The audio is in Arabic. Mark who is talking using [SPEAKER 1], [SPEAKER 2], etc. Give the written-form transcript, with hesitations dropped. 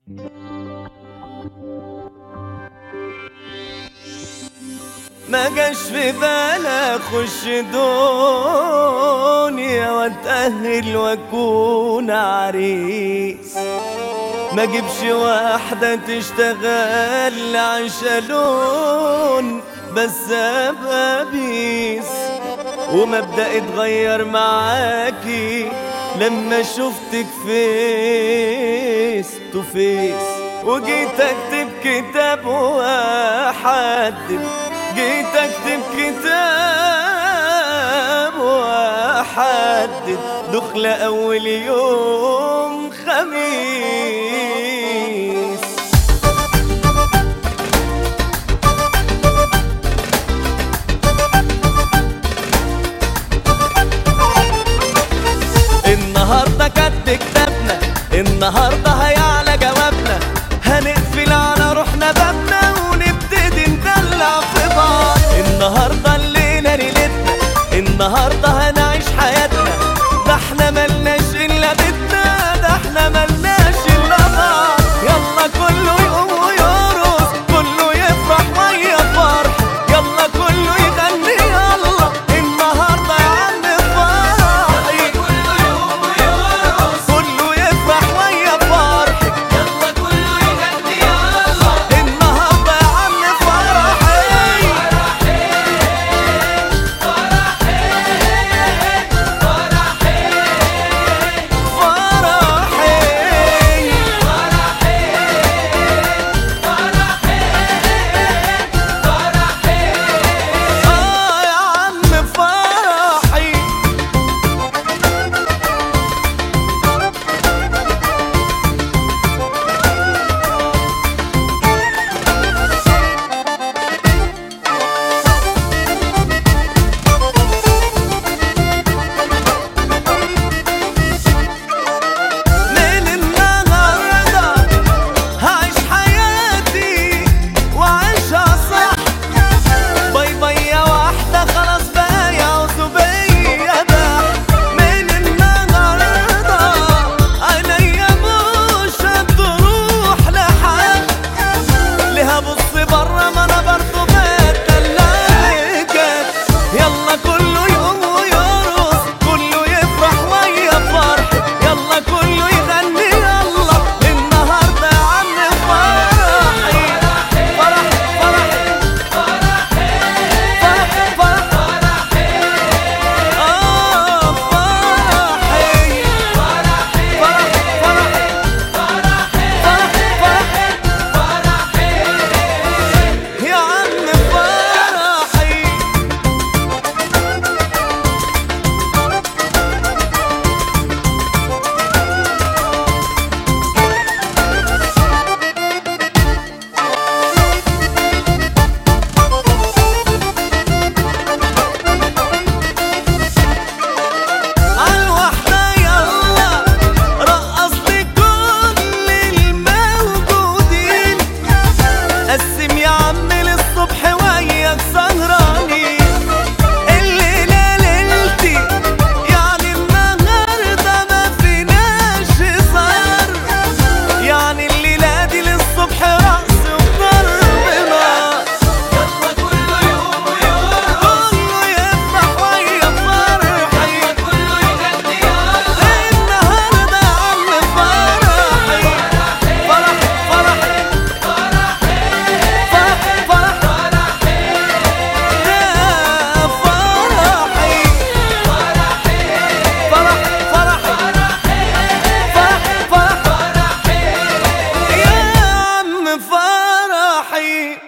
[SPEAKER 1] ما جاش في بالي اخش دنيا واتأهل واكون عريس، ما جيبش واحدة تشتغل عشالون بس ابقى بيس، ومبدأ اتغير معاكي لما شفتك فيس تو فيس، وجيت اكتب كتاب واحدد، جيت اكتب كتاب واحدد دخلة اول يوم خميس. النهاردة كتب كتابنا، النهاردة هيعلى جوابنا، هنقفل على روحنا بابنا ونبتدي ندلع في بعض. النهاردة الليلة ليلتنا، النهاردة هنعيش حياتنا، ده احنا ملناش الا بيتنا، ده احنا ملناش الا بعض. يلا كله يقوم ويرقص، كله يفرح ويا فرح، يلا كله يغني يلا النهاردة يا عم فرحي. كله يقوم ويرقص، كله يفرح ويا فرح، يلا كله يغني يلا النهاردة يا عم فرحي. فرحي